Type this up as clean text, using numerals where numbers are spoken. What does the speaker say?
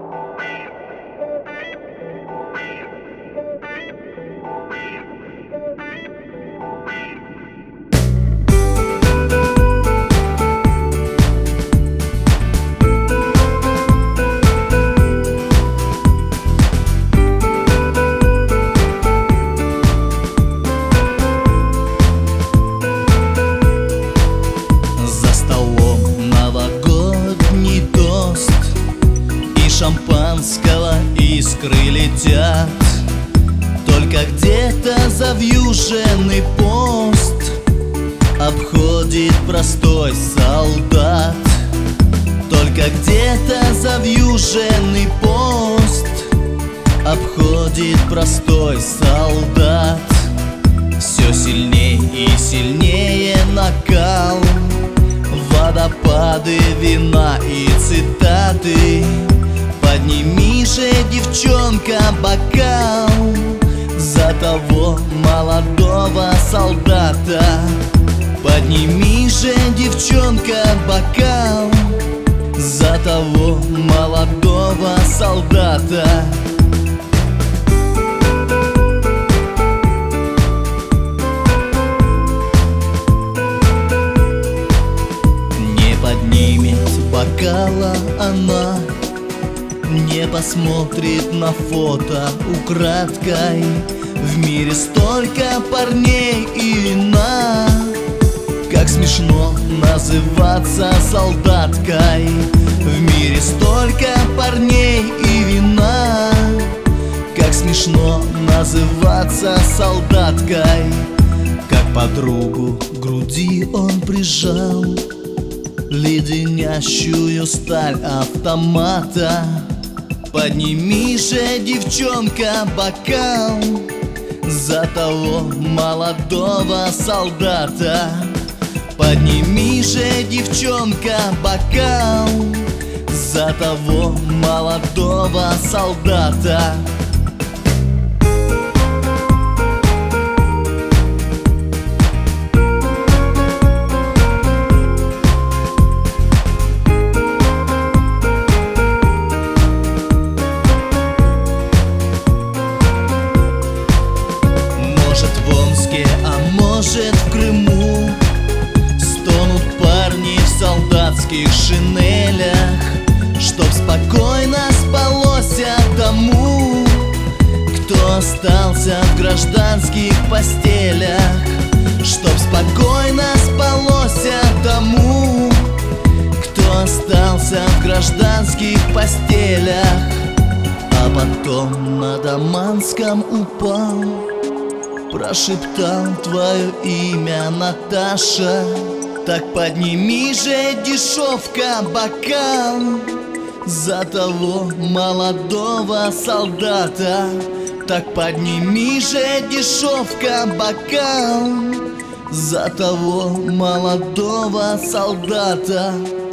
Шампанского искры летят, только где-то завьюженный пост обходит простой солдат. Только где-то завьюженный пост обходит простой солдат. Все сильнее и сильнее накал, водопады вина и цитаты. Подними же, девчонка, бокал за того молодого солдата. Подними же, девчонка, бокал за того молодого солдата. Не поднимет бокала она, не посмотрит на фото украдкой. В мире столько парней и вина, как смешно называться солдаткой. В мире столько парней и вина, как смешно называться солдаткой. Как подругу к груди он прижал леденящую сталь автомата. Подними же, девчонка, бокал за того молодого солдата. Подними же, девчонка, бокал за того молодого солдата. Может, в Крыму стонут парни в солдатских шинелях, чтоб спокойно спалось тому, кто остался в гражданских постелях. Чтоб спокойно спалось тому, кто остался в гражданских постелях. А потом на Даманском упал, прошептал твое имя, Наташа. Так подними же, дешевка, бокал за того молодого солдата. Так подними же, дешевка, бокал за того молодого солдата.